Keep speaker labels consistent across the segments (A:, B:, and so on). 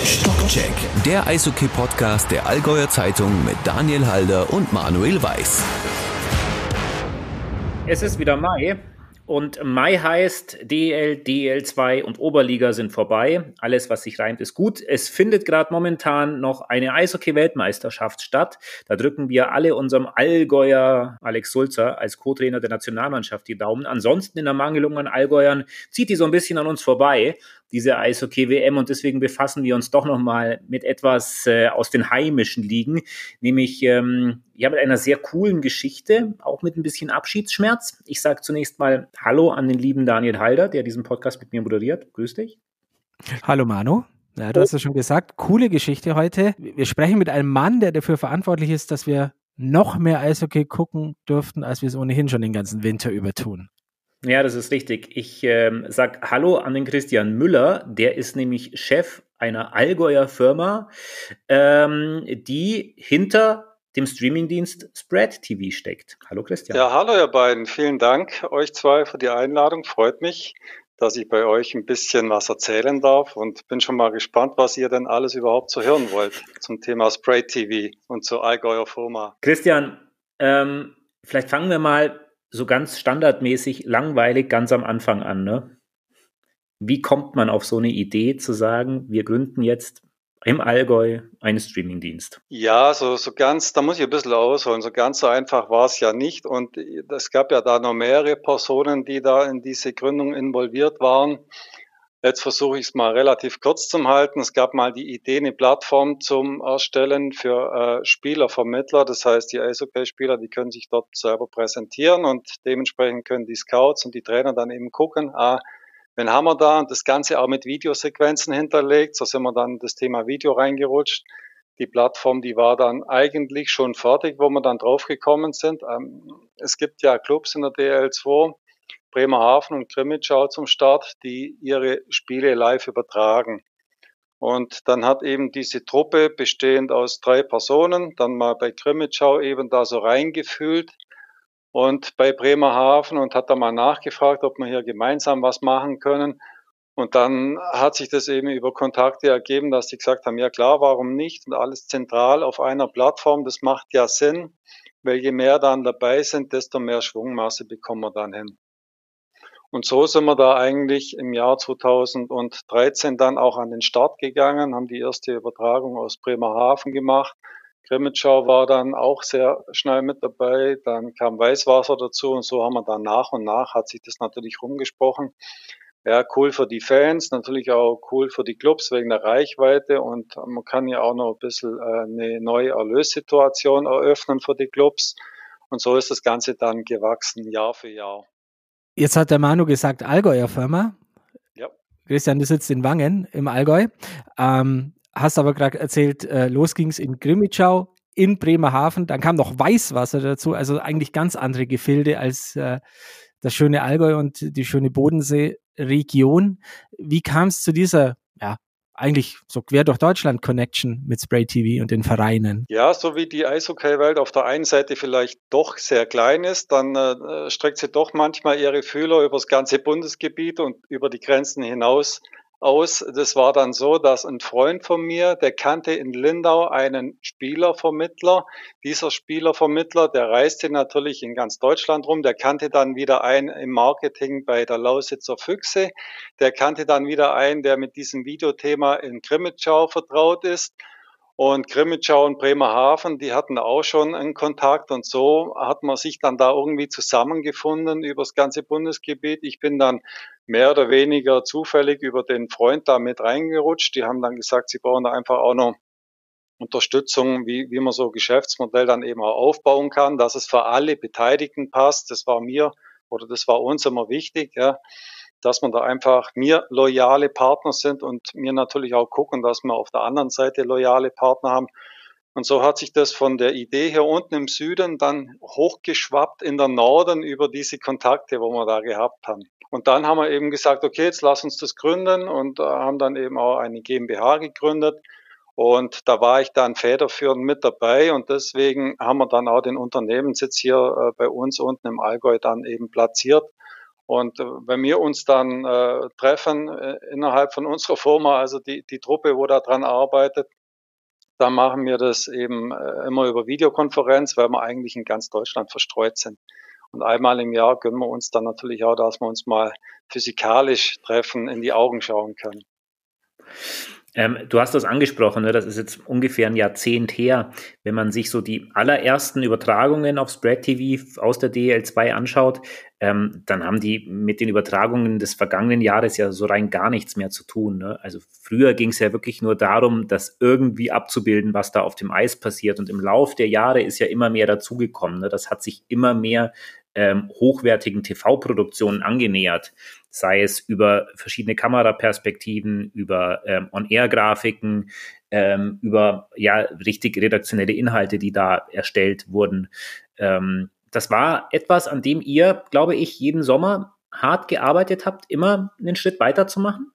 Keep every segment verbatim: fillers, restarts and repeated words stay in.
A: Stockcheck, der Eishockey-Podcast der Allgäuer Zeitung mit Daniel Halder und Manuel Weiß.
B: Es ist wieder Mai und Mai heißt D E L, D E L zwei und Oberliga sind vorbei. Alles, was sich reimt, ist gut. Es findet gerade momentan noch eine Eishockey-Weltmeisterschaft statt. Da drücken wir alle unserem Allgäuer Alex Sulzer als Co-Trainer der Nationalmannschaft die Daumen. Ansonsten in der Mangelung an Allgäuern zieht die so ein bisschen an uns vorbei, diese Eishockey-W M, und deswegen befassen wir uns doch nochmal mit etwas äh, aus den heimischen Ligen, nämlich ähm, ja mit einer sehr coolen Geschichte, auch mit ein bisschen Abschiedsschmerz. Ich sage zunächst mal Hallo an den lieben Daniel Halder, der diesen Podcast mit mir moderiert. Grüß dich.
C: Hallo Manu. Ja, du hast es schon gesagt, coole Geschichte heute. Wir sprechen mit einem Mann, der dafür verantwortlich ist, dass wir noch mehr Eishockey gucken dürften, als wir es ohnehin schon den ganzen Winter über tun.
B: Ja, das ist richtig. Ich ähm, sag Hallo an den Christian Müller, der ist nämlich Chef einer Allgäuer Firma, ähm, die hinter dem Streamingdienst Spread T V steckt. Hallo Christian.
D: Ja, hallo ihr beiden. Vielen Dank euch zwei für die Einladung. Freut mich, dass ich bei euch ein bisschen was erzählen darf und bin schon mal gespannt, was ihr denn alles überhaupt so hören wollt zum Thema Spread T V und zur Allgäuer Firma.
B: Christian, ähm, vielleicht fangen wir mal so ganz standardmäßig, langweilig ganz am Anfang an, ne? Wie kommt man auf so eine Idee zu sagen, wir gründen jetzt im Allgäu einen Streamingdienst?
D: Ja, so, so ganz, da muss ich ein bisschen ausholen, so ganz so einfach war es ja nicht und es gab ja da noch mehrere Personen, die da in diese Gründung involviert waren. Jetzt versuche ich es mal relativ kurz zu halten. Es gab mal die Idee, eine Plattform zum Erstellen für äh, Spielervermittler. Das heißt, die Eishockey-Spieler, die können sich dort selber präsentieren und dementsprechend können die Scouts und die Trainer dann eben gucken, ah, wen haben wir da? Und das Ganze auch mit Videosequenzen hinterlegt. So sind wir dann das Thema Video reingerutscht. Die Plattform, die war dann eigentlich schon fertig, wo wir dann draufgekommen sind. Ähm, es gibt ja Clubs in der D L zwei, Bremerhaven und Krimitschau zum Start, die ihre Spiele live übertragen. Und dann hat eben diese Truppe bestehend aus drei Personen dann mal bei Krimitschau eben da so reingefühlt und bei Bremerhaven und hat da mal nachgefragt, ob wir hier gemeinsam was machen können. Und dann hat sich das eben über Kontakte ergeben, dass die gesagt haben, ja klar, warum nicht? Und alles zentral auf einer Plattform, das macht ja Sinn, weil je mehr dann dabei sind, desto mehr Schwungmasse bekommen wir dann hin. Und so sind wir da eigentlich im Jahr zweitausenddreizehn dann auch an den Start gegangen, haben die erste Übertragung aus Bremerhaven gemacht. Krimitschau war dann auch sehr schnell mit dabei, dann kam Weißwasser dazu und so haben wir dann nach und nach, hat sich das natürlich rumgesprochen. Ja, cool für die Fans, natürlich auch cool für die Clubs wegen der Reichweite und man kann ja auch noch ein bisschen eine neue Erlössituation eröffnen für die Clubs und so ist das Ganze dann gewachsen, Jahr für Jahr.
C: Jetzt hat der Manu gesagt, Allgäuer Firma.
D: Ja.
C: Christian, du sitzt in Wangen im Allgäu. Ähm, hast aber gerade erzählt, äh, los ging es in Krimitschau, in Bremerhaven, dann kam noch Weißwasser dazu, also eigentlich ganz andere Gefilde als äh, das schöne Allgäu und die schöne Bodenseeregion. Wie kam es zu dieser, ja, eigentlich so quer durch Deutschland Connection mit Spread T V und den Vereinen?
D: Ja, so wie die Eishockey-Welt auf der einen Seite vielleicht doch sehr klein ist, dann äh, streckt sie doch manchmal ihre Fühler über das ganze Bundesgebiet und über die Grenzen hinaus aus. Das war dann so, dass ein Freund von mir, der kannte in Lindau einen Spielervermittler. Dieser Spielervermittler, der reiste natürlich in ganz Deutschland rum. Der kannte dann wieder einen im Marketing bei der Lausitzer Füchse. Der kannte dann wieder einen, der mit diesem Videothema in Krimitschau vertraut ist. Und Krimitschau und Bremerhaven, die hatten auch schon einen Kontakt und so hat man sich dann da irgendwie zusammengefunden über das ganze Bundesgebiet. Ich bin dann mehr oder weniger zufällig über den Freund da mit reingerutscht. Die haben dann gesagt, sie brauchen da einfach auch noch Unterstützung, wie, wie man so ein Geschäftsmodell dann eben auch aufbauen kann, dass es für alle Beteiligten passt. Das war mir oder das war uns immer wichtig, ja, dass man da einfach mir loyale Partner sind und mir natürlich auch gucken, dass wir auf der anderen Seite loyale Partner haben. Und so hat sich das von der Idee hier unten im Süden dann hochgeschwappt in der Norden über diese Kontakte, wo wir da gehabt haben. Und dann haben wir eben gesagt, okay, jetzt lass uns das gründen und äh, haben dann eben auch eine GmbH gegründet. Und da war ich dann federführend mit dabei und deswegen haben wir dann auch den Unternehmenssitz hier äh, bei uns unten im Allgäu dann eben platziert. Und äh, wenn wir uns dann äh, treffen äh, innerhalb von unserer Firma, also die, die Truppe, wo da dran arbeitet, dann machen wir das eben äh, immer über Videokonferenz, weil wir eigentlich in ganz Deutschland verstreut sind. Und einmal im Jahr gönnen wir uns dann natürlich auch, dass wir uns mal physikalisch treffen, in die Augen schauen können.
B: Ähm, du hast das angesprochen, ne? Das ist jetzt ungefähr ein Jahrzehnt her. Wenn man sich so die allerersten Übertragungen auf Spread T V aus der D E L zwei anschaut, ähm, dann haben die mit den Übertragungen des vergangenen Jahres ja so rein gar nichts mehr zu tun. Ne? Also früher ging es ja wirklich nur darum, das irgendwie abzubilden, was da auf dem Eis passiert. Und im Lauf der Jahre ist ja immer mehr dazugekommen. Ne? Das hat sich immer mehr ähm, hochwertigen T V-Produktionen angenähert. Sei es über verschiedene Kameraperspektiven, über ähm, On-Air-Grafiken, ähm, über ja richtig redaktionelle Inhalte, die da erstellt wurden. Ähm, das war etwas, an dem ihr, glaube ich, jeden Sommer hart gearbeitet habt, immer einen Schritt weiter zu machen?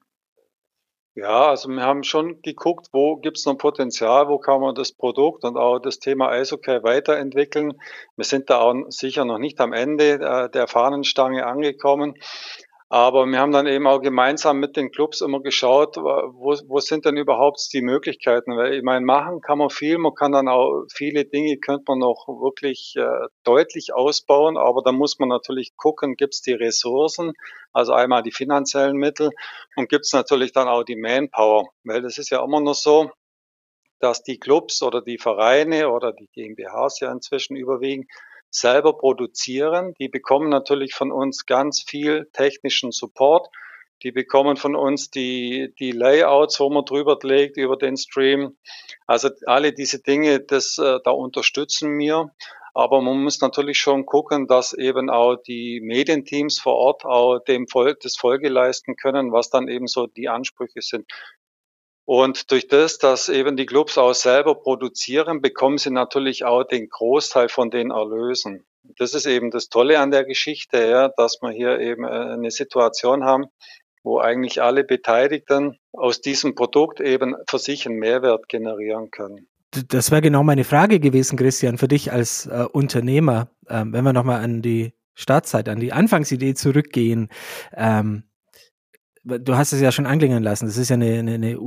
D: Ja, also wir haben schon geguckt, wo gibt es noch Potenzial, wo kann man das Produkt und auch das Thema Eishockey weiterentwickeln. Wir sind da auch sicher noch nicht am Ende äh, der Fahnenstange angekommen. Aber wir haben dann eben auch gemeinsam mit den Clubs immer geschaut, wo, wo sind denn überhaupt die Möglichkeiten? Weil ich meine, machen kann man viel, man kann dann auch viele Dinge, könnte man noch wirklich äh, deutlich ausbauen, aber da muss man natürlich gucken, gibt es die Ressourcen, also einmal die finanziellen Mittel und gibt es natürlich dann auch die Manpower, weil das ist ja immer noch so, dass die Clubs oder die Vereine oder die GmbHs ja inzwischen überwiegend selber produzieren. Die bekommen natürlich von uns ganz viel technischen Support. Die bekommen von uns die, die Layouts, wo man drüber legt über den Stream. Also alle diese Dinge, das, äh, da unterstützen wir. Aber man muss natürlich schon gucken, dass eben auch die Medienteams vor Ort auch dem Volk das Folge leisten können, was dann eben so die Ansprüche sind. Und durch das, dass eben die Clubs auch selber produzieren, bekommen sie natürlich auch den Großteil von den Erlösen. Das ist eben das Tolle an der Geschichte, ja, dass wir hier eben eine Situation haben, wo eigentlich alle Beteiligten aus diesem Produkt eben für sich einen Mehrwert generieren können.
C: Das wäre genau meine Frage gewesen, Christian, für dich als äh, Unternehmer. Ähm, wenn wir nochmal an die Startzeit, an die Anfangsidee zurückgehen. Ähm, Du hast es ja schon anklingen lassen. Das ist ja eine, eine, eine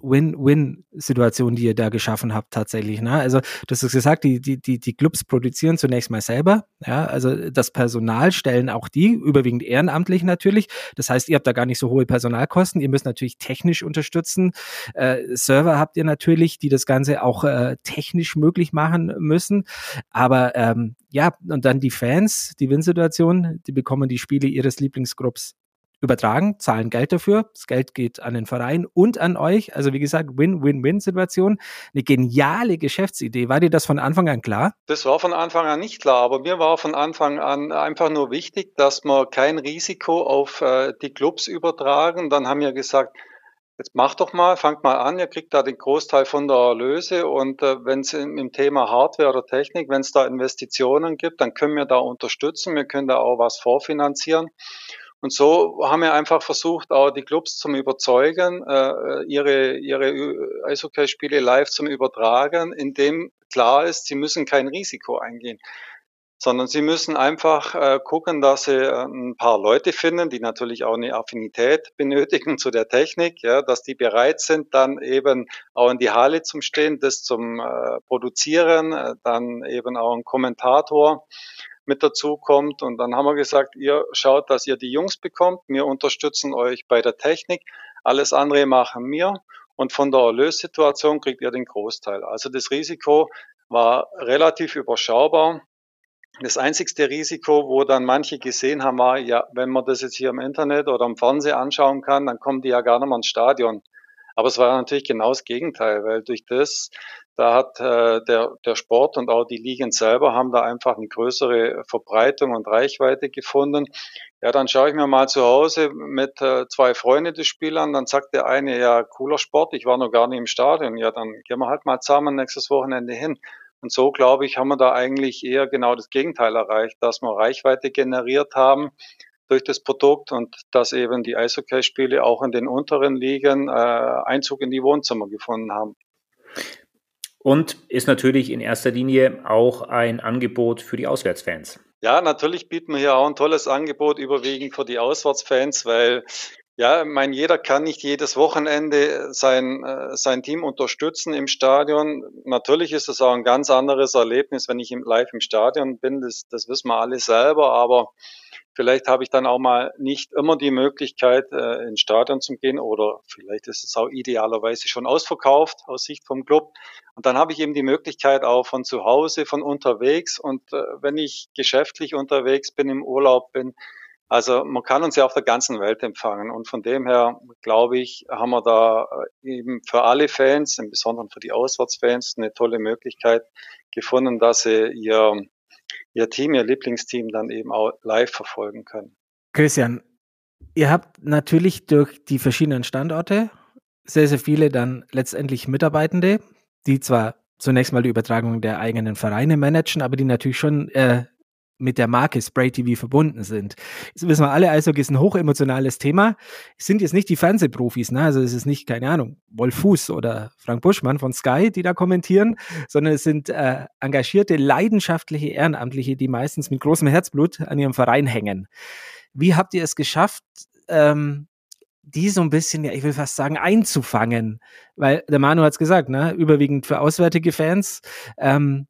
C: Win-Win-Win-Situation, die ihr da geschaffen habt tatsächlich. Ne? Also du hast es gesagt, die, die, die, die Clubs produzieren zunächst mal selber. Ja? Also das Personal stellen auch die, überwiegend ehrenamtlich natürlich. Das heißt, ihr habt da gar nicht so hohe Personalkosten. Ihr müsst natürlich technisch unterstützen. Äh, Server habt ihr natürlich, die das Ganze auch äh, technisch möglich machen müssen. Aber ähm, ja, und dann die Fans, die Win-Situation, die bekommen die Spiele ihres Lieblingsclubs übertragen, zahlen Geld dafür. Das Geld geht an den Verein und an euch. Also wie gesagt, Win-Win-Win-Situation. Eine geniale Geschäftsidee. War dir das von Anfang an klar?
D: Das war von Anfang an nicht klar, aber mir war von Anfang an einfach nur wichtig, dass wir kein Risiko auf äh, die Clubs übertragen. Dann haben wir gesagt, jetzt macht doch mal, fangt mal an, ihr kriegt da den Großteil von der Erlöse und äh, wenn es im Thema Hardware oder Technik, wenn es da Investitionen gibt, dann können wir da unterstützen, wir können da auch was vorfinanzieren. Und so haben wir einfach versucht, auch die Clubs zum Überzeugen, äh, ihre, ihre Eishockeyspiele live zum Übertragen, indem klar ist, sie müssen kein Risiko eingehen, sondern sie müssen einfach äh, gucken, dass sie äh, ein paar Leute finden, die natürlich auch eine Affinität benötigen zu der Technik, ja, dass die bereit sind, dann eben auch in die Halle zum Stehen, das zum äh, Produzieren, äh, dann eben auch ein Kommentator mit dazu kommt. Und dann haben wir gesagt, ihr schaut, dass ihr die Jungs bekommt. Wir unterstützen euch bei der Technik. Alles andere machen wir. Und von der Erlössituation kriegt ihr den Großteil. Also das Risiko war relativ überschaubar. Das einzigste Risiko, wo dann manche gesehen haben, war, ja, wenn man das jetzt hier im Internet oder im Fernsehen anschauen kann, dann kommen die ja gar nicht mehr ins Stadion. Aber es war natürlich genau das Gegenteil, weil durch das, da hat äh, der, der Sport und auch die Ligen selber haben da einfach eine größere Verbreitung und Reichweite gefunden. Ja, dann schaue ich mir mal zu Hause mit äh, zwei Freunden das Spiel an, dann sagt der eine, ja, cooler Sport, ich war noch gar nicht im Stadion. Ja, dann gehen wir halt mal zusammen nächstes Wochenende hin. Und so, glaube ich, haben wir da eigentlich eher genau das Gegenteil erreicht, dass wir Reichweite generiert haben durch das Produkt und dass eben die Eishockeyspiele auch in den unteren Ligen äh, Einzug in die Wohnzimmer gefunden haben.
B: und ist natürlich in erster Linie auch ein Angebot für die Auswärtsfans.
D: Ja, natürlich bieten wir hier auch ein tolles Angebot, überwiegend für die Auswärtsfans, weil ja, ich meine, jeder kann nicht jedes Wochenende sein, äh, sein Team unterstützen im Stadion. Natürlich ist es auch ein ganz anderes Erlebnis, wenn ich im, live im Stadion bin. Das, das wissen wir alle selber, aber vielleicht habe ich dann auch mal nicht immer die Möglichkeit, äh, ins Stadion zu gehen, oder vielleicht ist es auch idealerweise schon ausverkauft aus Sicht vom Club. Und dann habe ich eben die Möglichkeit auch von zu Hause, von unterwegs, und äh, wenn ich geschäftlich unterwegs bin, im Urlaub bin, also man kann uns ja auf der ganzen Welt empfangen, und von dem her, glaube ich, haben wir da eben für alle Fans, im Besonderen für die Auswärtsfans, eine tolle Möglichkeit gefunden, dass sie ihr, ihr Team, ihr Lieblingsteam dann eben auch live verfolgen können.
C: Christian, ihr habt natürlich durch die verschiedenen Standorte sehr, sehr viele dann letztendlich Mitarbeitende, die zwar zunächst mal die Übertragung der eigenen Vereine managen, aber die natürlich schon äh, mit der Marke Spray T V verbunden sind. Jetzt wissen wir alle, Eishockey ist ein hochemotionales Thema. Es sind jetzt nicht die Fernsehprofis, ne? Also es ist nicht, keine Ahnung, Wolf Fuß oder Frank Buschmann von Sky, die da kommentieren, sondern es sind äh, engagierte, leidenschaftliche Ehrenamtliche, die meistens mit großem Herzblut an ihrem Verein hängen. Wie habt ihr es geschafft, ähm, die so ein bisschen, ja, ich will fast sagen, einzufangen? Weil der Manu hat es gesagt, ne? Überwiegend für auswärtige Fans. Ähm,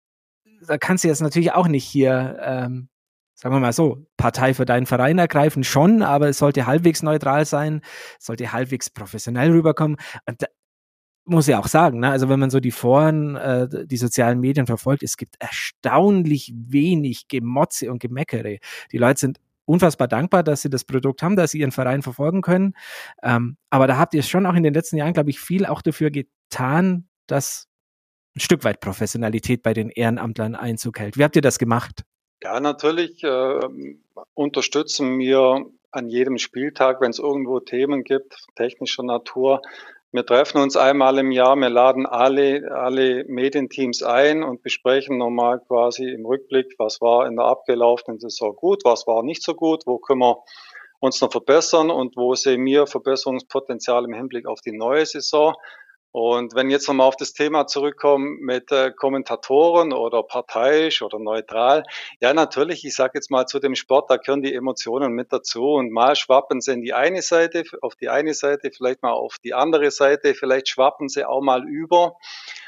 C: da kannst du jetzt natürlich auch nicht hier, ähm, sagen wir mal so, Partei für deinen Verein ergreifen, schon, aber es sollte halbwegs neutral sein, es sollte halbwegs professionell rüberkommen. Und da muss ich auch sagen, ne, also wenn man so die Foren, äh, die sozialen Medien verfolgt, es gibt erstaunlich wenig Gemotze und Gemeckere. Die Leute sind unfassbar dankbar, dass sie das Produkt haben, dass sie ihren Verein verfolgen können. Ähm, aber da habt ihr schon auch in den letzten Jahren, glaube ich, viel auch dafür getan, dass ein Stück weit Professionalität bei den Ehrenamtlern Einzug hält. Wie habt ihr das gemacht?
D: Ja, natürlich äh, unterstützen wir an jedem Spieltag, wenn es irgendwo Themen gibt, technischer Natur. Wir treffen uns einmal im Jahr, wir laden alle, alle Medienteams ein und besprechen nochmal quasi im Rückblick, was war in der abgelaufenen Saison gut, was war nicht so gut, wo können wir uns noch verbessern und wo sehen wir Verbesserungspotenzial im Hinblick auf die neue Saison. Und wenn jetzt nochmal auf das Thema zurückkommen mit äh, Kommentatoren oder parteiisch oder neutral, ja natürlich, ich sage jetzt mal zu dem Sport, da gehören die Emotionen mit dazu, und mal schwappen sie in die eine Seite, auf die eine Seite, vielleicht mal auf die andere Seite, vielleicht schwappen sie auch mal über,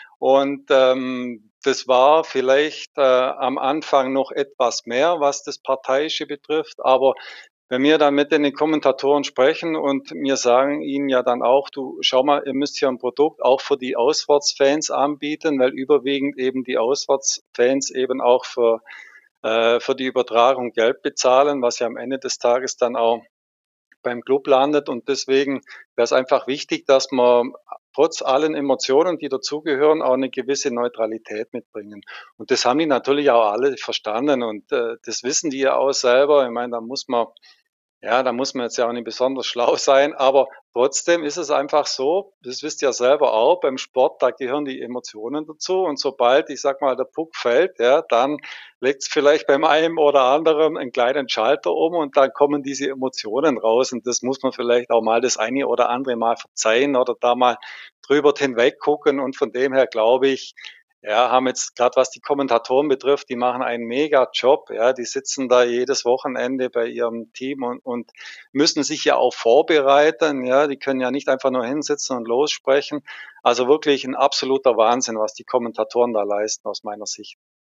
D: und ähm, das war vielleicht äh, am Anfang noch etwas mehr, was das Parteiische betrifft, aber wenn wir dann mit den Kommentatoren sprechen und wir sagen ihnen ja dann auch, du schau mal, ihr müsst hier ein Produkt auch für die Auswärtsfans anbieten, weil überwiegend eben die Auswärtsfans eben auch für, äh, für die Übertragung Geld bezahlen, was ja am Ende des Tages dann auch beim Club landet, und deswegen wäre es einfach wichtig, dass man trotz allen Emotionen, die dazugehören, auch eine gewisse Neutralität mitbringen. Und das haben die natürlich auch alle verstanden, und äh, das wissen die ja auch selber. Ich meine, da muss man Ja, da muss man jetzt ja auch nicht besonders schlau sein, aber trotzdem ist es einfach so, das wisst ihr ja selber auch, beim Sport, da gehören die Emotionen dazu, und sobald, ich sag mal, der Puck fällt, ja, dann legt es vielleicht beim einen oder anderen einen kleinen Schalter um, und dann kommen diese Emotionen raus, und das muss man vielleicht auch mal das eine oder andere Mal verzeihen oder da mal drüber hinweg gucken, und von dem her glaube ich, ja, haben jetzt gerade was die Kommentatoren betrifft, die machen einen mega Job, ja, die sitzen da jedes Wochenende bei ihrem Team und, und müssen sich ja auch vorbereiten, ja, die können ja nicht einfach nur hinsitzen und lossprechen. Also wirklich ein absoluter Wahnsinn, was die Kommentatoren da leisten aus meiner Sicht.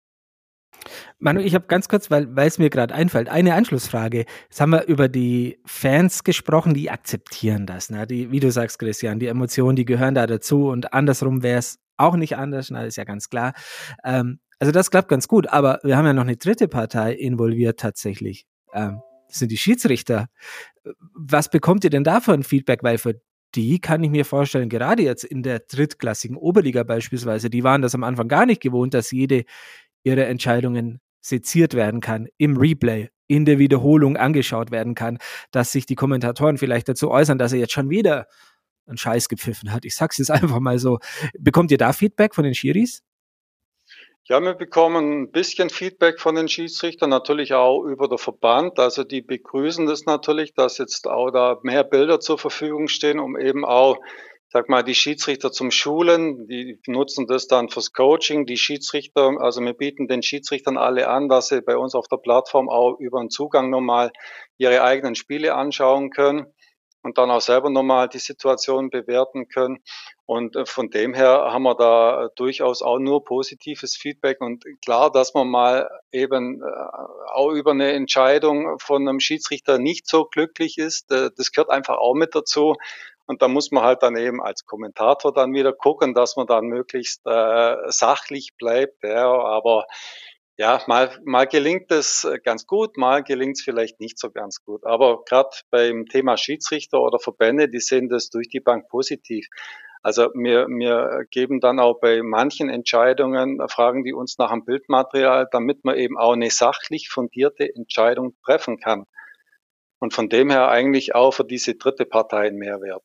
C: Manu, ich habe ganz kurz, weil weil es mir gerade einfällt, eine Anschlussfrage. Jetzt haben wir über die Fans gesprochen, die akzeptieren das, ne? Die, wie du sagst, Christian, die Emotionen, die gehören da dazu, und andersrum wäre es auch nicht anders, na, ist ja ganz klar. Ähm, also das klappt ganz gut, aber wir haben ja noch eine dritte Partei involviert tatsächlich. Ähm, das sind die Schiedsrichter. Was bekommt ihr denn da für ein Feedback? Weil für die kann ich mir vorstellen, gerade jetzt in der drittklassigen Oberliga beispielsweise, die waren das am Anfang gar nicht gewohnt, dass jede ihre Entscheidungen seziert werden kann, im Replay, in der Wiederholung angeschaut werden kann, dass sich die Kommentatoren vielleicht dazu äußern, dass er jetzt schon wieder einen Scheiß gepfiffen hat. Ich sag's jetzt einfach mal so. Bekommt ihr da Feedback von den Schiris?
D: Ja, wir bekommen ein bisschen Feedback von den Schiedsrichtern, natürlich auch über den Verband. Also die begrüßen das natürlich, dass jetzt auch da mehr Bilder zur Verfügung stehen, um eben auch sag mal, die Schiedsrichter zum Schulen, die nutzen das dann fürs Coaching. Die Schiedsrichter, also wir bieten den Schiedsrichtern alle an, dass sie bei uns auf der Plattform auch über einen Zugang nochmal ihre eigenen Spiele anschauen können und dann auch selber nochmal die Situation bewerten können. Und von dem her haben wir da durchaus auch nur positives Feedback. Und klar, dass man mal eben auch über eine Entscheidung von einem Schiedsrichter nicht so glücklich ist, das gehört einfach auch mit dazu. Und da muss man halt dann eben als Kommentator dann wieder gucken, dass man dann möglichst äh, sachlich bleibt. Ja. Aber ja, mal, mal gelingt es ganz gut, mal gelingt es vielleicht nicht so ganz gut. Aber gerade beim Thema Schiedsrichter oder Verbände, die sehen das durch die Bank positiv. Also wir, wir geben dann auch bei manchen Entscheidungen, fragen die uns nach dem Bildmaterial, damit man eben auch eine sachlich fundierte Entscheidung treffen kann. Und von dem her eigentlich auch für diese dritte Partei ein Mehrwert.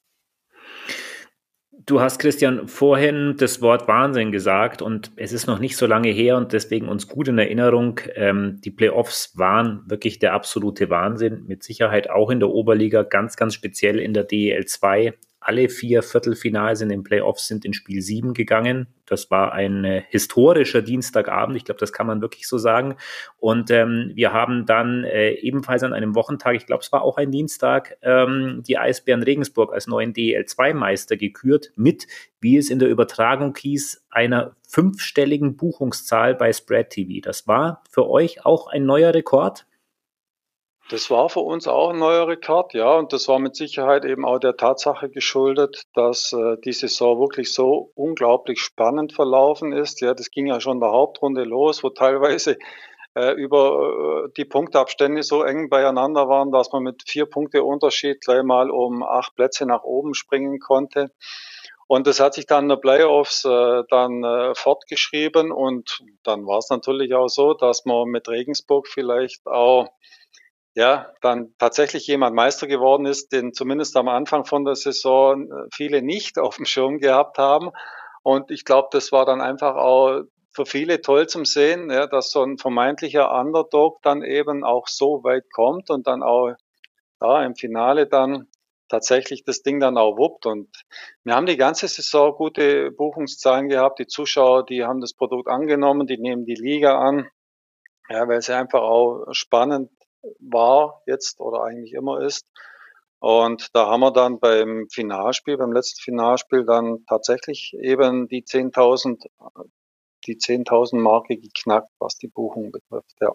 B: Du hast, Christian, vorhin das Wort Wahnsinn gesagt und es ist noch nicht so lange her und deswegen uns gut in Erinnerung. Ähm, die Playoffs waren wirklich der absolute Wahnsinn, mit Sicherheit auch in der Oberliga, ganz, ganz speziell in der D E L zwei. Alle vier Viertelfinals in den Playoffs sind in Spiel sieben gegangen. Das war ein äh, historischer Dienstagabend. Ich glaube, das kann man wirklich so sagen. Und ähm, wir haben dann äh, ebenfalls an einem Wochentag, ich glaube, es war auch ein Dienstag, ähm, die Eisbären Regensburg als neuen D E L zwei Meister gekürt mit, wie es in der Übertragung hieß, einer fünfstelligen Buchungszahl bei Spread T V. Das war für euch auch ein neuer Rekord?
D: Das war für uns auch ein neuer Rekord, ja, und das war mit Sicherheit eben auch der Tatsache geschuldet, dass äh, die Saison wirklich so unglaublich spannend verlaufen ist. Ja, das ging ja schon in der Hauptrunde los, wo teilweise äh, über äh, die Punktabstände so eng beieinander waren, dass man mit vier Punkte Unterschied gleich mal um acht Plätze nach oben springen konnte. Und das hat sich dann in der Playoffs äh, dann äh, fortgeschrieben und dann war es natürlich auch so, dass man mit Regensburg vielleicht auch ja, dann tatsächlich jemand Meister geworden ist, den zumindest am Anfang von der Saison viele nicht auf dem Schirm gehabt haben. Und ich glaube, das war dann einfach auch für viele toll zum Sehen, ja, dass so ein vermeintlicher Underdog dann eben auch so weit kommt und dann auch ja, im Finale dann tatsächlich das Ding dann auch wuppt. Und wir haben die ganze Saison gute Buchungszahlen gehabt. Die Zuschauer, die haben das Produkt angenommen, die nehmen die Liga an, ja, weil es einfach auch spannend war jetzt oder eigentlich immer ist. Und da haben wir dann beim Finalspiel, beim letzten Finalspiel dann tatsächlich eben die zehntausend, die zehntausend Marke geknackt, was die Buchung betrifft, ja.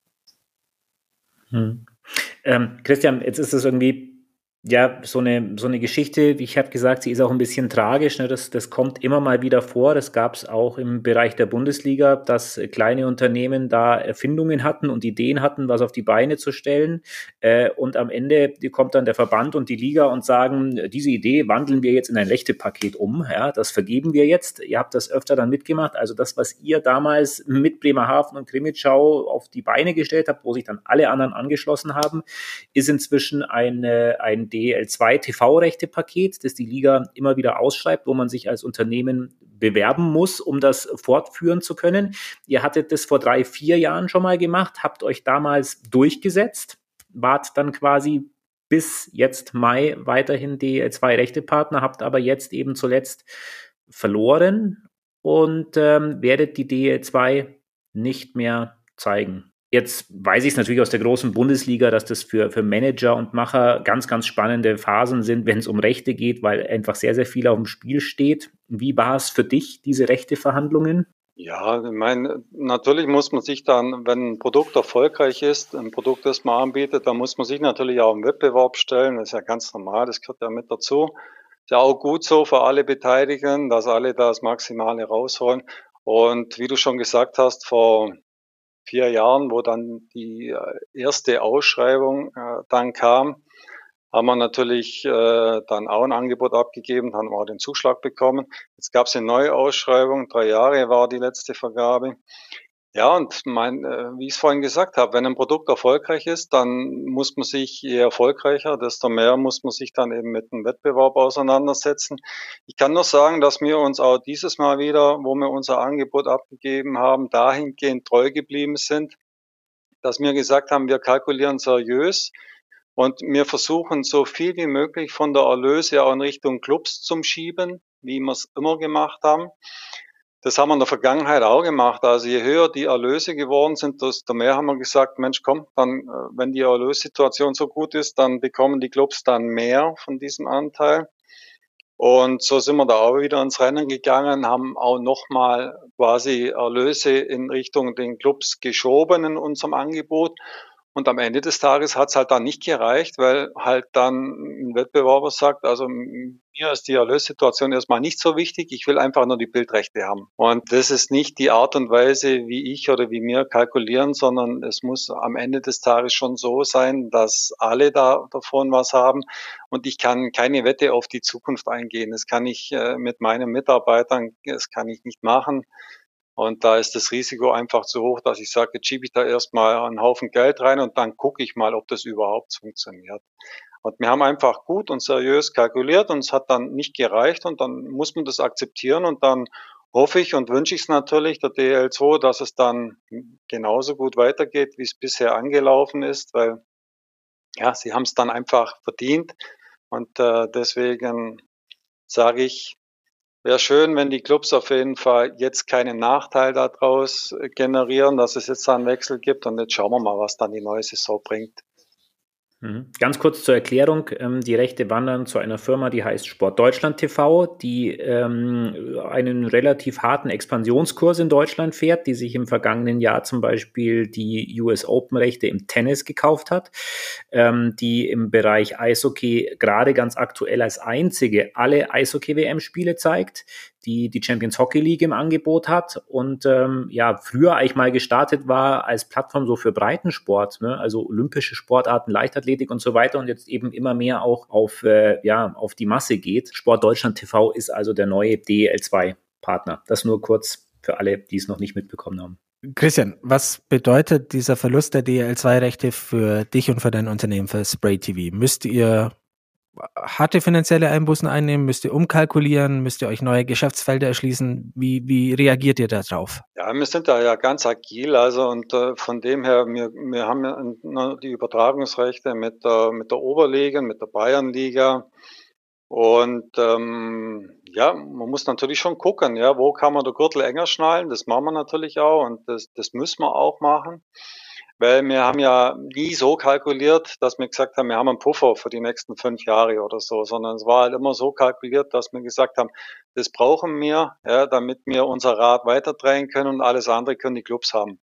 B: Hm. Ähm, Christian, jetzt ist es irgendwie ja so eine, so eine Geschichte, wie ich habe gesagt, sie ist auch ein bisschen tragisch, ne? das, das kommt immer mal wieder vor, das gab es auch im Bereich der Bundesliga, dass kleine Unternehmen da Erfindungen hatten und Ideen hatten, was auf die Beine zu stellen äh, und am Ende kommt dann der Verband und die Liga und sagen, diese Idee wandeln wir jetzt in ein Rechtepaket um, ja, das vergeben wir jetzt, ihr habt das öfter dann mitgemacht, also das, was ihr damals mit Bremerhaven und Krimitschau auf die Beine gestellt habt, wo sich dann alle anderen angeschlossen haben, ist inzwischen eine, ein D E L zwei T V-Rechte-Paket, das die Liga immer wieder ausschreibt, wo man sich als Unternehmen bewerben muss, um das fortführen zu können. Ihr hattet das vor drei, vier Jahren schon mal gemacht, habt euch damals durchgesetzt, wart dann quasi bis jetzt Mai weiterhin D E L zwei Rechtepartner, habt aber jetzt eben zuletzt verloren und ähm, werdet die D E L zwei nicht mehr zeigen. Jetzt weiß ich es natürlich aus der großen Bundesliga, dass das für, für Manager und Macher ganz, ganz spannende Phasen sind, wenn es um Rechte geht, weil einfach sehr, sehr viel auf dem Spiel steht. Wie war es für dich, diese Rechteverhandlungen?
D: Ja, ich meine, natürlich muss man sich dann, wenn ein Produkt erfolgreich ist, ein Produkt, das man anbietet, dann muss man sich natürlich auch im Wettbewerb stellen. Das ist ja ganz normal, das gehört ja mit dazu. Ist ja auch gut so für alle Beteiligten, dass alle da das Maximale rausholen. Und wie du schon gesagt hast, vor vier Jahren, wo dann die erste Ausschreibung äh, dann kam, haben wir natürlich äh, dann auch ein Angebot abgegeben, haben auch den Zuschlag bekommen. Jetzt gab es eine neue Ausschreibung, drei Jahre war die letzte Vergabe. Ja, und mein, äh, wie ich es vorhin gesagt habe, wenn ein Produkt erfolgreich ist, dann muss man sich, je erfolgreicher, desto mehr muss man sich dann eben mit dem Wettbewerb auseinandersetzen. Ich kann nur sagen, dass wir uns auch dieses Mal wieder, wo wir unser Angebot abgegeben haben, dahingehend treu geblieben sind, dass wir gesagt haben, wir kalkulieren seriös. Und wir versuchen so viel wie möglich von der Erlöse auch in Richtung Clubs zu schieben, wie wir es immer gemacht haben. Das haben wir in der Vergangenheit auch gemacht. Also je höher die Erlöse geworden sind, desto mehr haben wir gesagt, Mensch, komm, dann, wenn die Erlössituation so gut ist, dann bekommen die Clubs dann mehr von diesem Anteil. Und so sind wir da auch wieder ins Rennen gegangen, haben auch nochmal quasi Erlöse in Richtung den Clubs geschoben in unserem Angebot. Und am Ende des Tages hat es halt dann nicht gereicht, weil halt dann ein Wettbewerber sagt, also mir ist die Erlössituation erstmal nicht so wichtig, ich will einfach nur die Bildrechte haben. Und das ist nicht die Art und Weise, wie ich oder wie wir kalkulieren, sondern es muss am Ende des Tages schon so sein, dass alle da davon was haben. Und ich kann keine Wette auf die Zukunft eingehen. Das kann ich äh, mit meinen Mitarbeitern, das kann ich nicht machen. Und da ist das Risiko einfach zu hoch, dass ich sage, jetzt schiebe ich da erstmal einen Haufen Geld rein und dann gucke ich mal, ob das überhaupt funktioniert. Und wir haben einfach gut und seriös kalkuliert und es hat dann nicht gereicht und dann muss man das akzeptieren und dann hoffe ich und wünsche ich es natürlich der D L zwei, dass es dann genauso gut weitergeht, wie es bisher angelaufen ist, weil ja, sie haben es dann einfach verdient und äh, deswegen sage ich, wäre schön, wenn die Clubs auf jeden Fall jetzt keinen Nachteil daraus generieren, dass es jetzt einen Wechsel gibt. Und jetzt schauen wir mal, was dann die neue Saison bringt.
B: Ganz kurz zur Erklärung, ähm, die Rechte wandern zu einer Firma, die heißt Sport Deutschland T V, die ähm, einen relativ harten Expansionskurs in Deutschland fährt, die sich im vergangenen Jahr zum Beispiel die U S Open Rechte im Tennis gekauft hat, ähm, die im Bereich Eishockey gerade ganz aktuell als einzige alle Eishockey-W M-Spiele zeigt, die die Champions Hockey League im Angebot hat und ähm, ja, früher eigentlich mal gestartet war als Plattform so für Breitensport, ne? Also olympische Sportarten, Leichtathletik und so weiter und jetzt eben immer mehr auch auf, äh, ja, auf die Masse geht. Sport Deutschland T V ist also der neue D L zwei Partner. Das nur kurz für alle, die es noch nicht mitbekommen haben.
C: Christian, was bedeutet dieser Verlust der D L zwei Rechte für dich und für dein Unternehmen, für Spray T V? Müsst ihr harte finanzielle Einbußen einnehmen? Müsst ihr umkalkulieren? Müsst ihr euch neue Geschäftsfelder erschließen? Wie, wie reagiert ihr darauf?
D: Ja, wir sind da ja ganz agil, also und äh, von dem her, wir, wir haben ja die Übertragungsrechte mit der, mit der Oberliga, mit der Bayernliga und ähm, ja, man muss natürlich schon gucken, ja, wo kann man den Gürtel enger schnallen? Das machen wir natürlich auch und das, das müssen wir auch machen. Weil wir haben ja nie so kalkuliert, dass wir gesagt haben, wir haben einen Puffer für die nächsten fünf Jahre oder so, sondern es war halt immer so kalkuliert, dass wir gesagt haben, das brauchen wir, ja, damit wir unser Rad weiterdrehen können und alles andere können die Clubs haben.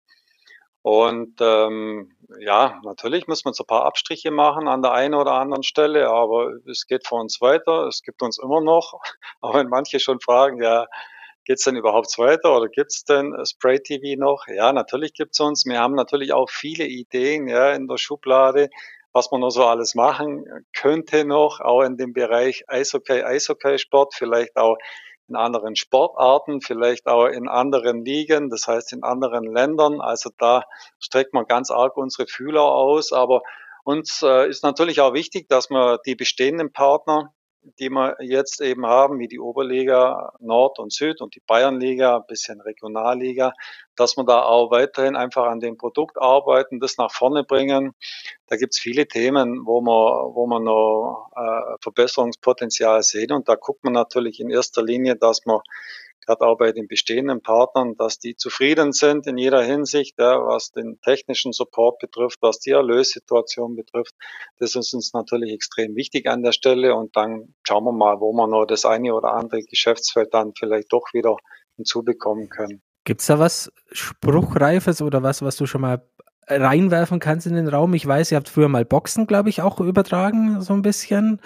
D: Und ähm, ja, natürlich müssen wir jetzt ein paar Abstriche machen an der einen oder anderen Stelle, aber es geht für uns weiter, es gibt uns immer noch, auch wenn manche schon fragen, ja, geht's denn überhaupt weiter oder gibt's denn Spray T V noch? Ja, natürlich gibt's uns. Wir haben natürlich auch viele Ideen, ja, in der Schublade, was man noch so alles machen könnte noch, auch in dem Bereich Eishockey, Eishockeysport, vielleicht auch in anderen Sportarten, vielleicht auch in anderen Ligen, das heißt in anderen Ländern. Also da streckt man ganz arg unsere Fühler aus, aber uns äh, ist natürlich auch wichtig, dass wir die bestehenden Partner, die wir jetzt eben haben, wie die Oberliga Nord und Süd und die Bayernliga, ein bisschen Regionalliga, dass wir da auch weiterhin einfach an dem Produkt arbeiten, das nach vorne bringen. Da gibt's viele Themen, wo man, wo man noch äh, Verbesserungspotenzial sehen und da guckt man natürlich in erster Linie, dass man gerade auch bei den bestehenden Partnern, dass die zufrieden sind in jeder Hinsicht, ja, was den technischen Support betrifft, was die Erlössituation betrifft. Das ist uns natürlich extrem wichtig an der Stelle und dann schauen wir mal, wo wir noch das eine oder andere Geschäftsfeld dann vielleicht doch wieder hinzubekommen können.
C: Gibt's da was Spruchreifes oder was, was du schon mal reinwerfen kannst in den Raum? Ich weiß, ihr habt früher mal Boxen, glaube ich, auch übertragen, so ein bisschen.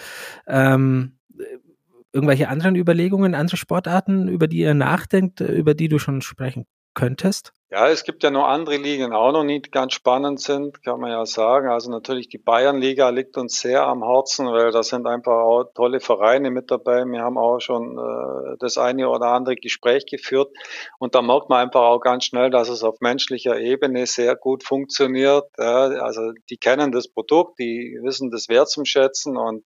C: Ähm, irgendwelche anderen Überlegungen, andere Sportarten, über die ihr nachdenkt, über die du schon sprechen könntest?
D: Ja, es gibt ja noch andere Ligen, auch noch nicht ganz spannend sind, kann man ja sagen. Also natürlich die Bayernliga liegt uns sehr am Herzen, weil da sind einfach auch tolle Vereine mit dabei. Wir haben auch schon äh, das eine oder andere Gespräch geführt und da merkt man einfach auch ganz schnell, dass es auf menschlicher Ebene sehr gut funktioniert. Ja, also die kennen das Produkt, die wissen das wertzuschätzen und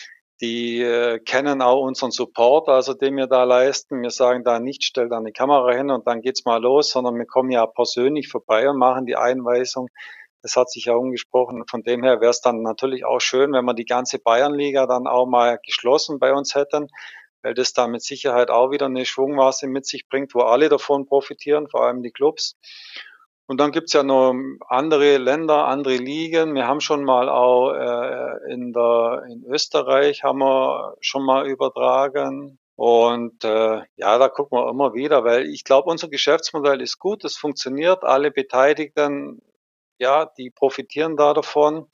D: die äh, kennen auch unseren Support, also den wir da leisten. Wir sagen da nicht, stell da eine Kamera hin und dann geht's mal los, sondern wir kommen ja persönlich vorbei und machen die Einweisung. Das hat sich ja umgesprochen. Von dem her wäre es dann natürlich auch schön, wenn wir die ganze Bayernliga dann auch mal geschlossen bei uns hätten, weil das da mit Sicherheit auch wieder eine Schwungmasse mit sich bringt, wo alle davon profitieren, vor allem die Clubs. Und dann gibt's ja noch andere Länder, andere Ligen. Wir haben schon mal auch äh, in der in Österreich haben wir schon mal übertragen. Und äh, ja, da gucken wir immer wieder, weil ich glaube, unser Geschäftsmodell ist gut, es funktioniert, alle Beteiligten, ja, die profitieren da davon.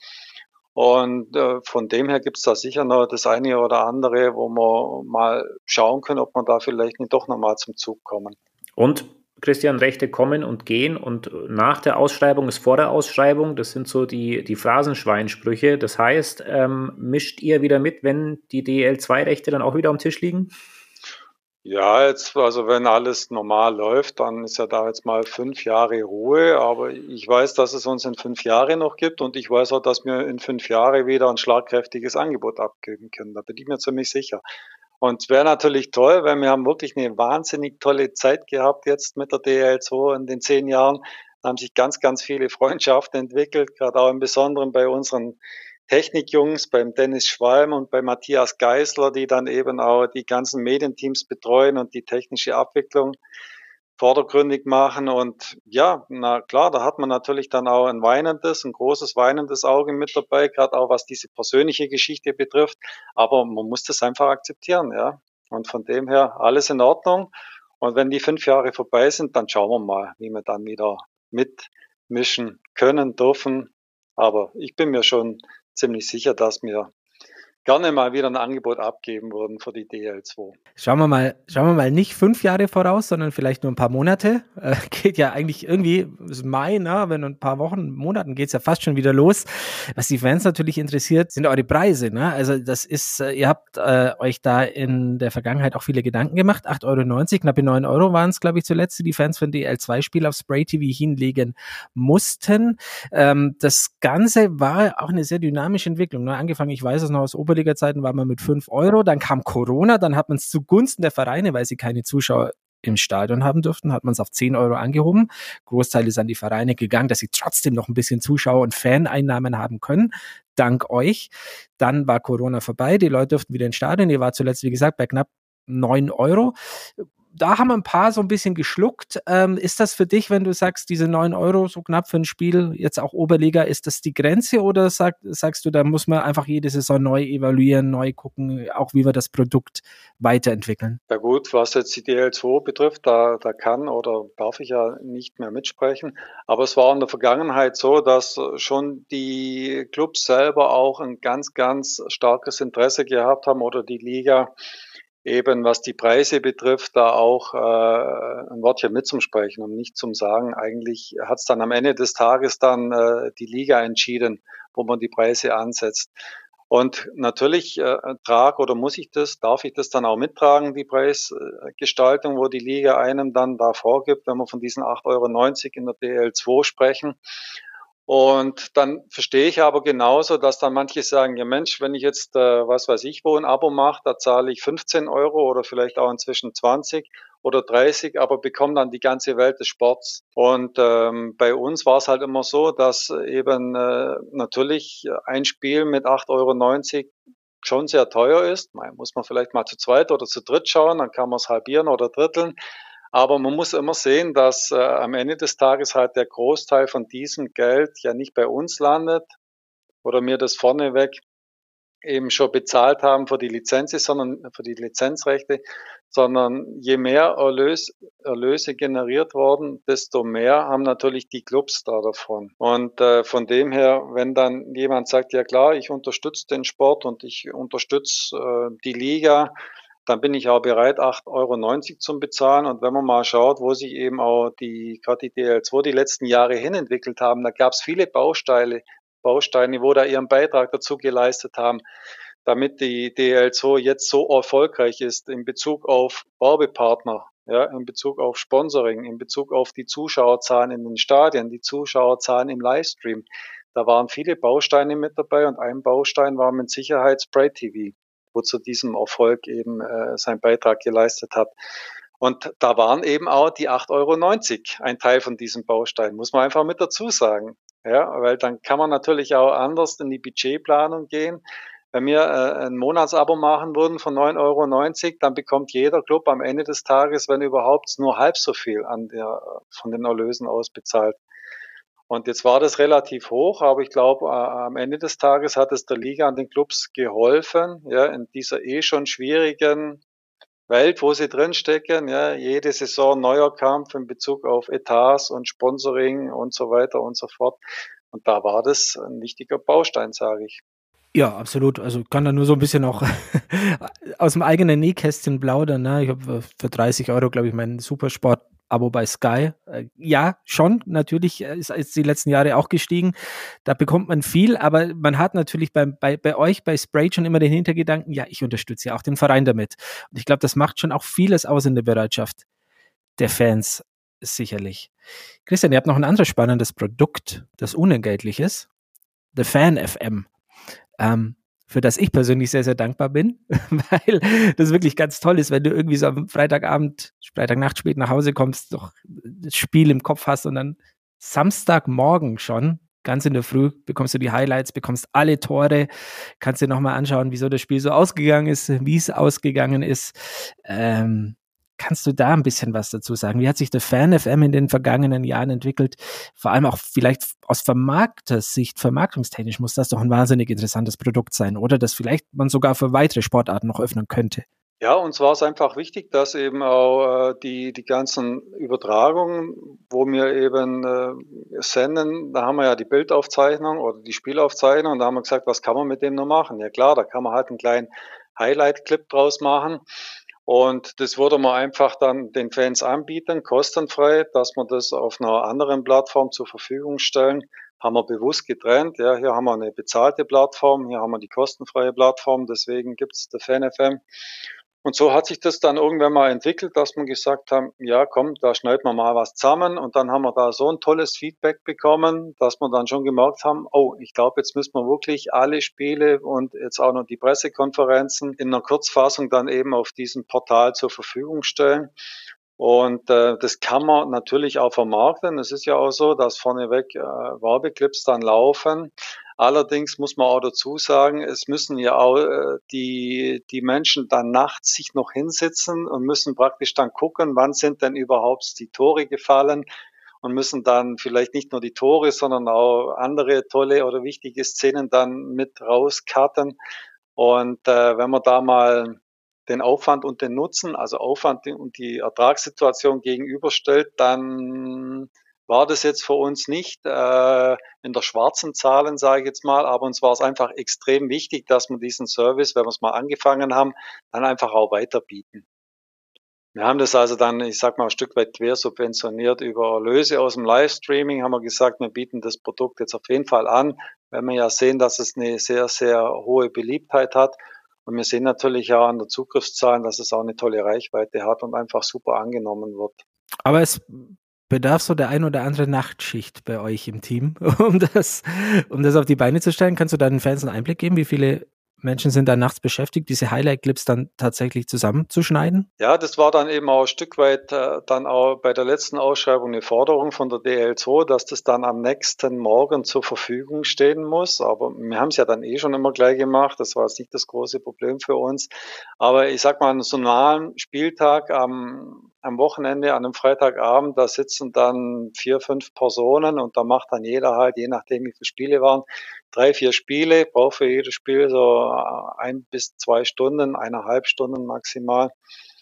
D: Und äh, von dem her gibt's da sicher noch das eine oder andere, wo wir mal schauen können, ob wir da vielleicht nicht doch nochmal zum Zug kommen.
B: Und Christian, Rechte kommen und gehen und nach der Ausschreibung ist vor der Ausschreibung. Das sind so die, die Phrasenschweinsprüche. Das heißt, ähm, mischt ihr wieder mit, wenn die D E L zwei Rechte dann auch wieder am Tisch liegen?
D: Ja, jetzt, also wenn alles normal läuft, dann ist ja da jetzt mal fünf Jahre Ruhe. Aber ich weiß, dass es uns in fünf Jahren noch gibt und ich weiß auch, dass wir in fünf Jahren wieder ein schlagkräftiges Angebot abgeben können. Da bin ich mir ziemlich sicher. Und es wäre natürlich toll, weil wir haben wirklich eine wahnsinnig tolle Zeit gehabt jetzt mit der D E L zwei in den zehn Jahren. Da haben sich ganz, ganz viele Freundschaften entwickelt, gerade auch im Besonderen bei unseren Technikjungs, beim Dennis Schwalm und bei Matthias Geisler, die dann eben auch die ganzen Medienteams betreuen und die technische Abwicklung vordergründig machen. Und ja, na klar, da hat man natürlich dann auch ein weinendes, ein großes weinendes Auge mit dabei, gerade auch was diese persönliche Geschichte betrifft. Aber man muss das einfach akzeptieren, ja. Und von dem her alles in Ordnung. Und wenn die fünf Jahre vorbei sind, dann schauen wir mal, wie wir dann wieder mitmischen können, dürfen. Aber ich bin mir schon ziemlich sicher, dass wir gerne mal wieder ein Angebot abgeben würden für die D E L zwei.
C: Schauen wir mal, schauen wir mal nicht fünf Jahre voraus, sondern vielleicht nur ein paar Monate. Äh, geht ja eigentlich irgendwie, ist Mai, ne? Wenn ein paar Wochen, Monaten geht's ja fast schon wieder los. Was die Fans natürlich interessiert, sind eure Preise, ne? Also das ist, äh, ihr habt äh, euch da in der Vergangenheit auch viele Gedanken gemacht. acht Euro neunzig, knappe neun Euro waren es, glaube ich, zuletzt, die die Fans für ein D E L zwei Spiel auf Spray T V hinlegen mussten. Ähm, das Ganze war auch eine sehr dynamische Entwicklung, ne? Angefangen, ich weiß es noch aus Oberliga-Zeiten, war man mit fünf Euro, dann kam Corona, dann hat man es zugunsten der Vereine, weil sie keine Zuschauer im Stadion haben durften, hat man es auf zehn Euro angehoben. Großteil ist an die Vereine gegangen, dass sie trotzdem noch ein bisschen Zuschauer- und Faneinnahmen haben können, dank euch. Dann war Corona vorbei, die Leute durften wieder ins Stadion, ihr war zuletzt, wie gesagt, bei knapp neun Euro. Da haben ein paar so ein bisschen geschluckt. Ähm, ist das für dich, wenn du sagst, diese neun Euro so knapp für ein Spiel, jetzt auch Oberliga, ist das die Grenze oder sag, sagst du, da muss man einfach jede Saison neu evaluieren, neu gucken, auch wie wir das Produkt weiterentwickeln?
D: Ja gut, was jetzt die D E L zwei betrifft, da, da kann oder darf ich ja nicht mehr mitsprechen. Aber es war in der Vergangenheit so, dass schon die Clubs selber auch ein ganz, ganz starkes Interesse gehabt haben oder die Liga, eben was die Preise betrifft, da auch äh, ein Wörtchen mitzusprechen und nicht zum Sagen. Eigentlich hat es dann am Ende des Tages dann äh, die Liga entschieden, wo man die Preise ansetzt. Und natürlich äh, trage oder muss ich das, darf ich das dann auch mittragen, die Preisgestaltung, wo die Liga einem dann da vorgibt, wenn wir von diesen acht Euro neunzig in der D E L zwei sprechen. Und dann verstehe ich aber genauso, dass dann manche sagen, ja Mensch, wenn ich jetzt, äh, was weiß ich, wo ein Abo mache, da zahle ich fünfzehn Euro oder vielleicht auch inzwischen zwanzig oder dreißig, aber bekomme dann die ganze Welt des Sports. Und ähm, bei uns war es halt immer so, dass eben äh, natürlich ein Spiel mit acht Euro neunzig schon sehr teuer ist. Man muss man vielleicht mal zu zweit oder zu dritt schauen, dann kann man es halbieren oder dritteln. Aber man muss immer sehen, dass äh, am Ende des Tages halt der Großteil von diesem Geld ja nicht bei uns landet oder mir das vorneweg eben schon bezahlt haben für die Lizenz, sondern für die Lizenzrechte, sondern je mehr Erlös, Erlöse generiert worden, desto mehr haben natürlich die Clubs da davon. Und äh, von dem her, wenn dann jemand sagt, ja klar, ich unterstütze den Sport und ich unterstütze äh, die Liga, dann bin ich auch bereit, acht Euro neunzig zu bezahlen. Und wenn man mal schaut, wo sich eben auch die, gerade die D E L zwei die letzten Jahre hin entwickelt haben, da gab es viele Bausteine, Bausteine, wo da ihren Beitrag dazu geleistet haben, damit die D E L zwei jetzt so erfolgreich ist in Bezug auf Werbepartner, ja, in Bezug auf Sponsoring, in Bezug auf die Zuschauerzahlen in den Stadien, die Zuschauerzahlen im Livestream. Da waren viele Bausteine mit dabei und ein Baustein war mit Sicherheit Spray T V, wo zu diesem Erfolg eben äh, seinen Beitrag geleistet hat. Und da waren eben auch die acht Euro neunzig ein Teil von diesem Baustein, muss man einfach mit dazu sagen. Ja, weil dann kann man natürlich auch anders in die Budgetplanung gehen. Wenn wir äh, ein Monatsabo machen würden von neun Euro neunzig, dann bekommt jeder Club am Ende des Tages, wenn überhaupt, nur halb so viel an der, von den Erlösen ausbezahlt. Und jetzt war das relativ hoch, aber ich glaube, äh, am Ende des Tages hat es der Liga an den Clubs geholfen, ja, in dieser eh schon schwierigen Welt, wo sie drinstecken, ja, jede Saison neuer Kampf in Bezug auf Etats und Sponsoring und so weiter und so fort. Und da war das ein wichtiger Baustein, sage ich.
C: Ja, absolut. Also kann da nur so ein bisschen auch aus dem eigenen Nähkästchen plaudern. Ne? Ich habe für dreißig Euro, glaube ich, mein Supersport-Abo bei Sky. Äh, ja, schon, natürlich ist, ist die letzten Jahre auch gestiegen. Da bekommt man viel, aber man hat natürlich bei, bei, bei euch, bei Sprayed schon immer den Hintergedanken, ja, ich unterstütze ja auch den Verein damit. Und ich glaube, das macht schon auch vieles aus in der Bereitschaft der Fans, sicherlich. Christian, ihr habt noch ein anderes spannendes Produkt, das unentgeltlich ist. The Fan F M. Ähm, für das ich persönlich sehr, sehr dankbar bin, weil das wirklich ganz toll ist, wenn du irgendwie so am Freitagabend, Freitagnacht spät nach Hause kommst, doch das Spiel im Kopf hast und dann Samstagmorgen schon, ganz in der Früh, bekommst du die Highlights, bekommst alle Tore, kannst dir nochmal anschauen, wieso das Spiel so ausgegangen ist, wie es ausgegangen ist. Ähm, Kannst du da ein bisschen was dazu sagen? Wie hat sich der Fan F M in den vergangenen Jahren entwickelt? Vor allem auch vielleicht aus Vermarktersicht, vermarktungstechnisch muss das doch ein wahnsinnig interessantes Produkt sein, oder? Das vielleicht man sogar für weitere Sportarten noch öffnen könnte.
D: Ja, uns war es einfach wichtig, dass eben auch äh, die, die ganzen Übertragungen, wo wir eben äh, senden, da haben wir ja die Bildaufzeichnung oder die Spielaufzeichnung und da haben wir gesagt, was kann man mit dem noch machen? Ja klar, da kann man halt einen kleinen Highlight-Clip draus machen. Und das würde man einfach dann den Fans anbieten, kostenfrei, dass wir das auf einer anderen Plattform zur Verfügung stellen. Haben wir bewusst getrennt. Ja, hier haben wir eine bezahlte Plattform, hier haben wir die kostenfreie Plattform, deswegen gibt es der Fan F M. Und so hat sich das dann irgendwann mal entwickelt, dass wir gesagt haben, ja komm, da schneiden wir mal was zusammen. Und dann haben wir da so ein tolles Feedback bekommen, dass wir dann schon gemerkt haben, oh, ich glaube, jetzt müssen wir wirklich alle Spiele und jetzt auch noch die Pressekonferenzen in einer Kurzfassung dann eben auf diesem Portal zur Verfügung stellen. Und äh, das kann man natürlich auch vermarkten. Es ist ja auch so, dass vorneweg äh, Werbeclips dann laufen. Allerdings muss man auch dazu sagen, es müssen ja auch äh, die, die Menschen dann nachts sich noch hinsitzen und müssen praktisch dann gucken, wann sind denn überhaupt die Tore gefallen und müssen dann vielleicht nicht nur die Tore, sondern auch andere tolle oder wichtige Szenen dann mit rauscutten. Und äh, wenn man da mal den Aufwand und den Nutzen, also Aufwand und die Ertragssituation gegenüberstellt, dann war das jetzt für uns nicht äh, in der schwarzen Zahlen, sage ich jetzt mal, aber uns war es einfach extrem wichtig, dass wir diesen Service, wenn wir es mal angefangen haben, dann einfach auch weiter bieten. Wir haben das also dann, ich sag mal, ein Stück weit quersubventioniert über Erlöse aus dem Livestreaming, haben wir gesagt, wir bieten das Produkt jetzt auf jeden Fall an, weil wir ja sehen, dass es eine sehr, sehr hohe Beliebtheit hat. Und wir sehen natürlich auch an der Zugriffszahlen, dass es auch eine tolle Reichweite hat und einfach super angenommen wird.
C: Aber es bedarf so der ein oder andere Nachtschicht bei euch im Team, um das, um das auf die Beine zu stellen. Kannst du deinen Fans einen Einblick geben, wie viele Menschen sind da nachts beschäftigt, diese Highlight-Clips dann tatsächlich zusammenzuschneiden?
D: Ja, das war dann eben auch ein Stück weit äh, dann auch bei der letzten Ausschreibung eine Forderung von der D L zwei, dass das dann am nächsten Morgen zur Verfügung stehen muss. Aber wir haben es ja dann eh schon immer gleich gemacht. Das war jetzt nicht das große Problem für uns. Aber ich sag mal, an so einem normalen Spieltag am, am Wochenende, an einem Freitagabend, da sitzen dann vier, fünf Personen und da macht dann jeder halt, je nachdem wie viele Spiele waren, drei, vier Spiele, braucht für jedes Spiel so ein bis zwei Stunden, eineinhalb Stunden maximal.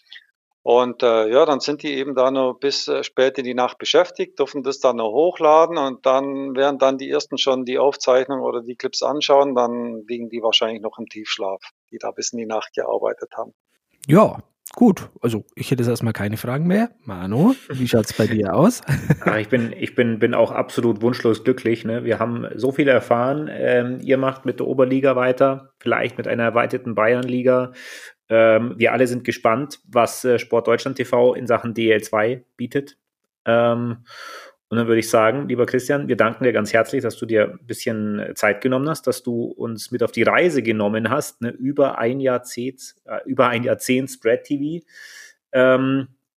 D: Und äh, ja, dann sind die eben da noch bis äh, spät in die Nacht beschäftigt, dürfen das dann noch hochladen und dann, während dann die ersten schon die Aufzeichnung oder die Clips anschauen, dann liegen die wahrscheinlich noch im Tiefschlaf, die da bis in die Nacht gearbeitet haben.
C: Ja, gut. Also ich hätte jetzt erstmal keine Fragen mehr. Manu, wie schaut es bei dir aus?
B: Ja, ich bin, ich bin, bin auch absolut wunschlos glücklich. Ne? Wir haben so viel erfahren. Ähm, ihr macht mit der Oberliga weiter, vielleicht mit einer erweiterten Bayernliga. Ähm, wir alle sind gespannt, was äh, Sport Deutschland T V in Sachen D L zwei bietet. Ähm, und dann würde ich sagen, lieber Christian, wir danken dir ganz herzlich, dass du dir ein bisschen Zeit genommen hast, dass du uns mit auf die Reise genommen hast, ne? über ein Jahrzehnt, äh, über ein Jahrzehnt Spread T V. Ähm,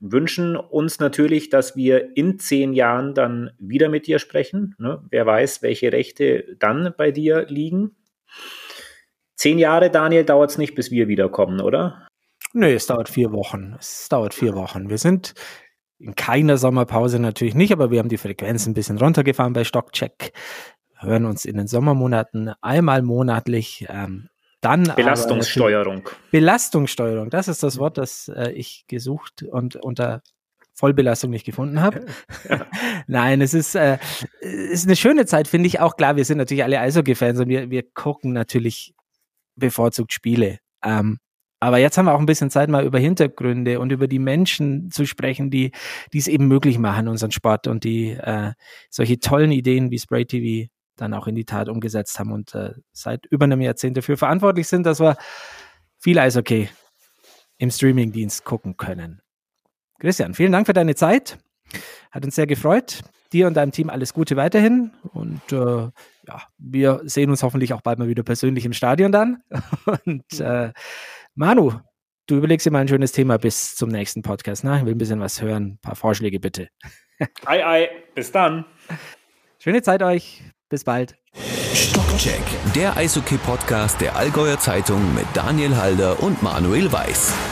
B: wünschen uns natürlich, dass wir in zehn Jahren dann wieder mit dir sprechen. Ne? Wer weiß, welche Rechte dann bei dir liegen. Zehn Jahre, Daniel, dauert es nicht, bis wir wiederkommen, oder?
C: Nö, es dauert vier Wochen. Es dauert vier Wochen. Wir sind in keiner Sommerpause natürlich nicht, aber wir haben die Frequenz ein bisschen runtergefahren bei Stockcheck. Hören uns in den Sommermonaten einmal monatlich. Ähm, dann
B: Belastungssteuerung.
C: Belastungssteuerung, das ist das Wort, das äh, ich gesucht und unter Vollbelastung nicht gefunden habe. Ja. Nein, es ist, äh, ist eine schöne Zeit, finde ich auch. Klar, wir sind natürlich alle Eishockey-Fans und wir, wir gucken natürlich bevorzugt Spiele. Ähm, aber jetzt haben wir auch ein bisschen Zeit, mal über Hintergründe und über die Menschen zu sprechen, die die es eben möglich machen, unseren Sport und die äh, solche tollen Ideen wie Spray T V dann auch in die Tat umgesetzt haben und äh, seit über einem Jahrzehnt dafür verantwortlich sind, dass wir viel Eishockey im Streamingdienst gucken können. Christian, vielen Dank für deine Zeit. Hat uns sehr gefreut. Dir und deinem Team alles Gute weiterhin. Und äh, ja, wir sehen uns hoffentlich auch bald mal wieder persönlich im Stadion dann. Und äh, Manu, du überlegst dir mal ein schönes Thema bis zum nächsten Podcast. Ne? Ich will ein bisschen was hören. Ein paar Vorschläge bitte.
B: Ei, ei. Bis dann.
C: Schöne Zeit euch. Bis bald.
A: Stockcheck, der Eishockey-Podcast der Allgäuer Zeitung mit Daniel Halder und Manuel Weiß.